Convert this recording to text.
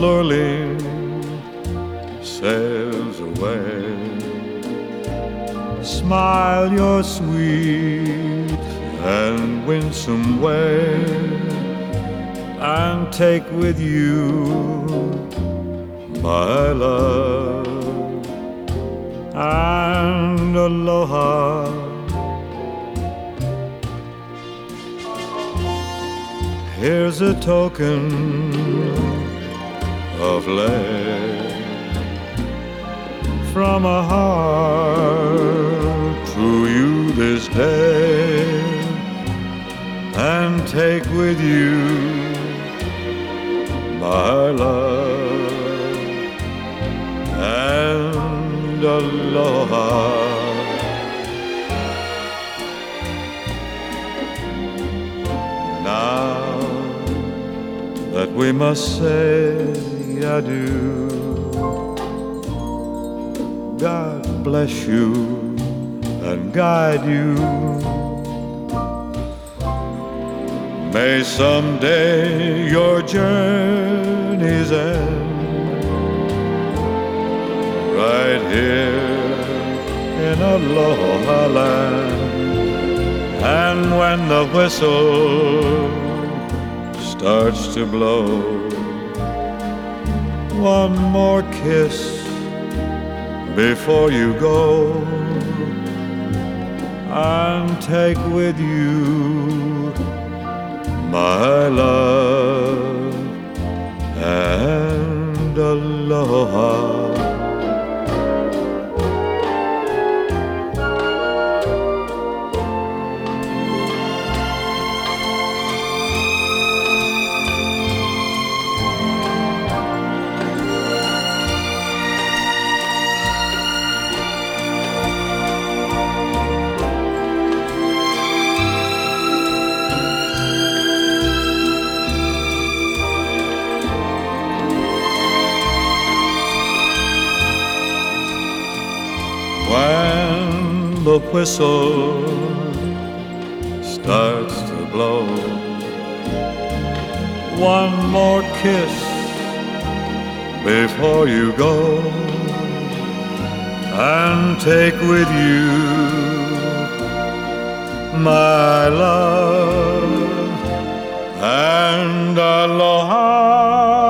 Lurleen sails away. Smile your sweet and winsome way, and take with you my love and aloha. Here's a token of love from a heart to you this day, and take with you my love and aloha. Now that we must say adieu, God bless you and guide you. May someday your journeys end right here in Aloha Land. And when the whistle starts to blow, one more kiss before you go, and take with you my love and aloha. When the whistle starts to blow, one more kiss before you go, and take with you my love and aloha.